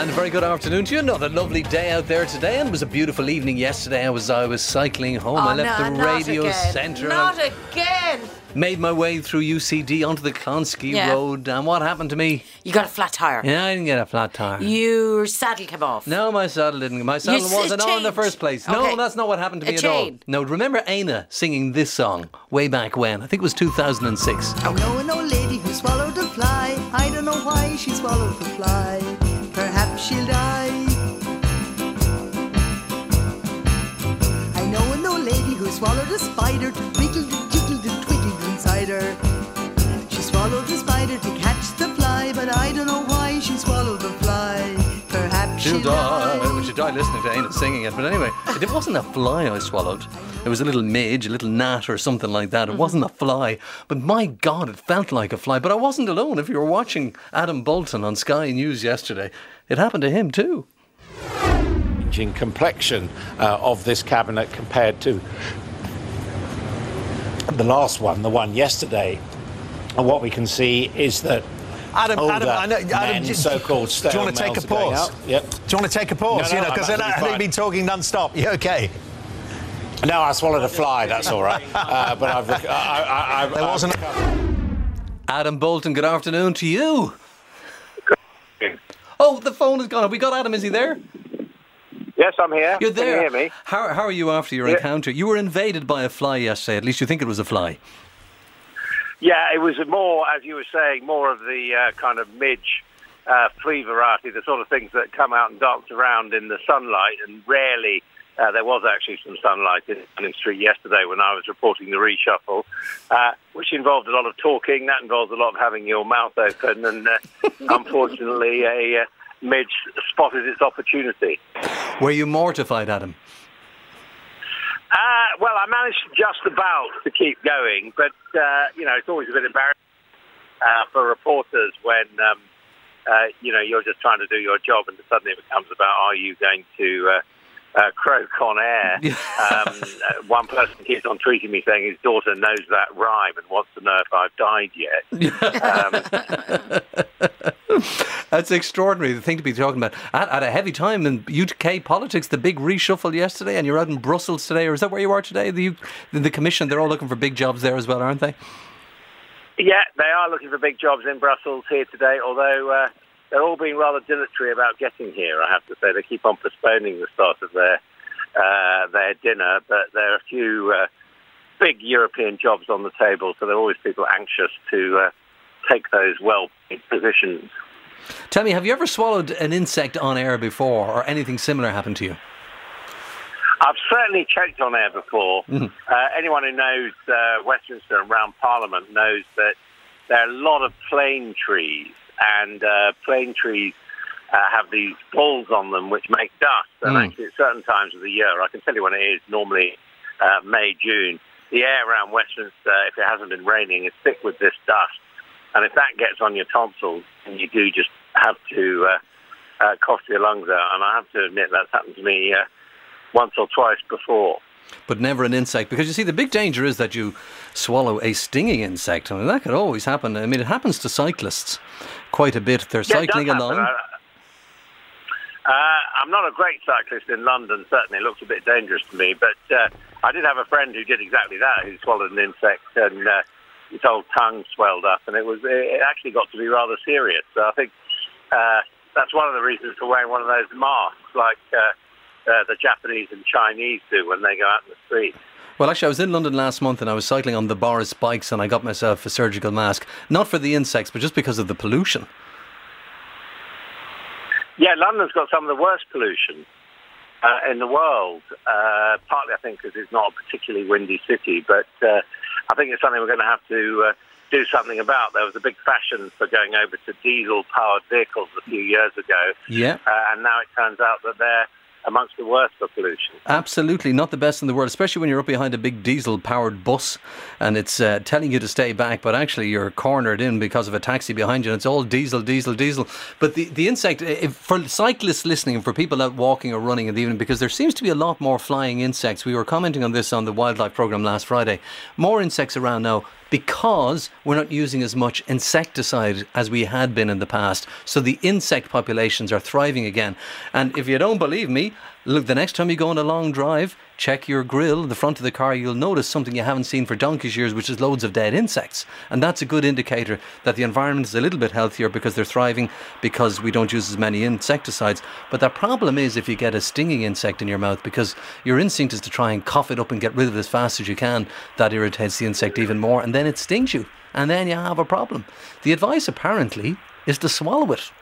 And a very good afternoon to you. Another lovely day out there today, and it was a beautiful evening yesterday. I was cycling home. I left the radio centre. Not again. Made my way through UCD onto the Clonskeagh Road, and what happened to me? You got a flat tyre. Yeah, I didn't get a flat tyre. Your saddle came off. No, my saddle didn't. My saddle wasn't on in the first place. Okay. No, that's not what happened to me at all. No, remember Aina singing this song way back when? I think it was 2006. I know an old lady who swallowed a fly. I don't know why she swallowed the fly. Perhaps she'll die. I know an old lady who swallowed a spider to wiggle and jiggle and twiddle inside her. She swallowed the spider to catch the fly, but I don't know why she swallowed the fly. Perhaps she'll die. Well, she died listening to Aina singing it. But anyway, it wasn't a fly I swallowed. It was a little midge, a little gnat or something like that. It wasn't a fly. But my God, it felt like a fly. But I wasn't alone. If you were watching Adam Bolton on Sky News yesterday, it happened to him too. Changing complexion of this cabinet compared to the last one, the one yesterday. And what we can see is that Adam, I know, Adam, so-called do you want to take a pause? Yep. Do you want to take a pause? No, because I think you've been talking non-stop. You okay? No, I swallowed a fly. That's all right. But there wasn't. Adam Bolton, good afternoon to you. Oh, the phone has gone. Have we got Adam? Is he there? Yes, I'm here. You're there. Can you hear me? How are you after your encounter? You were invaded by a fly yesterday. At least you think it was a fly. Yeah, it was more, as you were saying, more of the kind of midge flea variety, the sort of things that come out and dance around in the sunlight, and rarely there was actually some sunlight in Downing Street yesterday when I was reporting the reshuffle, which involved a lot of talking. That involves a lot of having your mouth open, and unfortunately a midge spotted its opportunity. Were you mortified, Adam? Well, I managed just about to keep going, but, it's always a bit embarrassing for reporters when, you're just trying to do your job and suddenly it becomes about, are you going to croak on air? One person keeps on tweeting me saying his daughter knows that rhyme and wants to know if I've died yet. That's extraordinary, the thing to be talking about. At a heavy time in UK politics, the big reshuffle yesterday, and you're out in Brussels today, or is that where you are today? The Commission, they're all looking for big jobs there as well, aren't they? Yeah, they are looking for big jobs in Brussels here today, although they're all being rather dilatory about getting here, I have to say. They keep on postponing the start of their dinner, but there are a few big European jobs on the table, so there are always people anxious to take those well-paid positions. Tell me, have you ever swallowed an insect on air before, or anything similar happened to you? I've certainly choked on air before. Mm-hmm. Anyone who knows Westminster and round Parliament knows that there are a lot of plane trees, and plane trees have these balls on them which make dust. And actually at certain times of the year, I can tell you when it is, normally May, June, the air around Westminster, if it hasn't been raining, is thick with this dust. And if that gets on your tonsils, then you do just have to cough your lungs out. And I have to admit that's happened to me once or twice before. But never an insect, because you see, the big danger is that you swallow a stinging insect. I mean, that could always happen. I mean, it happens to cyclists quite a bit. They're cycling along. I'm not a great cyclist in London, certainly. It looks a bit dangerous to me. But I did have a friend who did exactly that, who swallowed an insect, and his whole tongue swelled up, and it actually got to be rather serious. So I think that's one of the reasons for wearing one of those masks, like the Japanese and Chinese do when they go out in the street. Well, actually, I was in London last month and I was cycling on the Boris bikes, and I got myself a surgical mask, not for the insects, but just because of the pollution. Yeah, London's got some of the worst pollution in the world, partly I think because it's not a particularly windy city, but I think it's something we're going to have to do something about. There was a big fashion for going over to diesel-powered vehicles a few years ago, and now it turns out that they're amongst the worst for pollution. Absolutely, not the best in the world, especially when you're up behind a big diesel-powered bus and it's telling you to stay back, but actually you're cornered in because of a taxi behind you and it's all diesel. But the insect, for cyclists listening and for people out walking or running in the evening, because there seems to be a lot more flying insects. We were commenting on this on the wildlife programme last Friday. More insects around now because we're not using as much insecticide as we had been in the past. So the insect populations are thriving again. And if you don't believe me, look, the next time you go on a long drive, check your grill, the front of the car, you'll notice something you haven't seen for donkey's years, which is loads of dead insects. And that's a good indicator that the environment is a little bit healthier because they're thriving, because we don't use as many insecticides. But the problem is if you get a stinging insect in your mouth, because your instinct is to try and cough it up and get rid of it as fast as you can, that irritates the insect even more, and then it stings you, and then you have a problem. The advice apparently is to swallow it.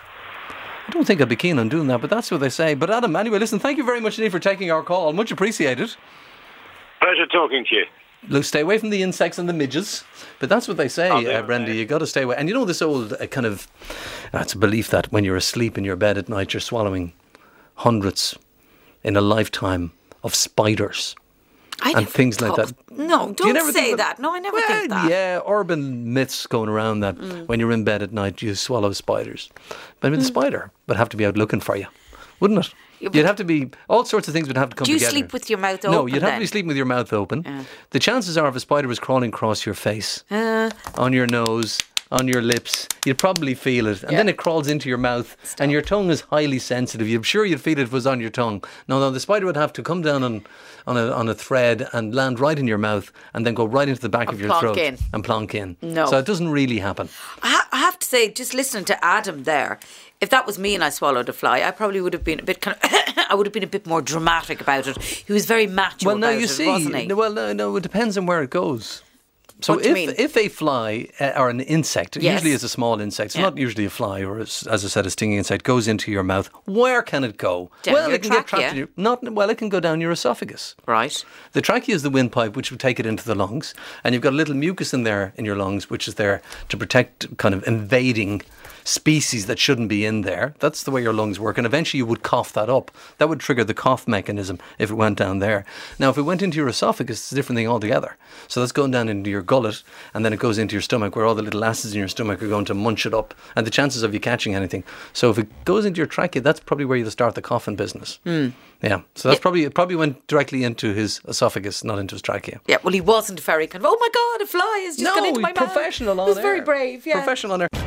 I don't think I'd be keen on doing that, but that's what they say. But Adam, anyway, listen, thank you very much indeed for taking our call. Much appreciated. Pleasure talking to you. Look, stay away from the insects and the midges. But that's what they say, Brenda. You got to stay away. And you know this old kind of, it's a belief that when you're asleep in your bed at night, you're swallowing hundreds in a lifetime of spiders. And things like that. No, don't say that. No, I never think that. Yeah, urban myths going around that when you're in bed at night you swallow spiders. But I mean, the spider would have to be out looking for you, wouldn't it? You'd have to be, all sorts of things would have to come together. Do you sleep with your mouth open? No, you'd have to be sleeping with your mouth open. The chances are if a spider was crawling across your face, on your nose, on your lips, you'd probably feel it. And then it crawls into your mouth. And your tongue is highly sensitive. I'm sure you'd feel it if it was on your tongue. No, the spider would have to come down on a thread and land right in your mouth and then go right into the back of your throat and plonk in. No. So it doesn't really happen. I have to say, just listening to Adam there, if that was me and I swallowed a fly, I probably would have been a bit I would have been a bit more dramatic about it. He was very macho about it, wasn't he? Well, no, it depends on where it goes. So if a fly or an insect, usually it's a small insect, it's not usually a fly or, as I said, a stinging insect, goes into your mouth, where can it go? Down your it can get trapped in it can go down your esophagus. Right. The trachea is the windpipe which will take it into the lungs, and you've got a little mucus in there in your lungs which is there to protect kind of invading species that shouldn't be in there. That's the way your lungs work, and eventually you would cough that up. That would trigger the cough mechanism if it went down there. Now if it went into your esophagus, it's a different thing altogether. So that's going down into your gullet, and then it goes into your stomach where all the little acids in your stomach are going to munch it up, and the chances of you catching anything. So if it goes into your trachea, that's probably where you'll start the coughing business. Yeah, so that's it probably went directly into his esophagus, not into his trachea. Yeah, well, he wasn't very kind of, oh my God, a fly has just gone into my mouth. Professional on air. He was very brave, Professional on air.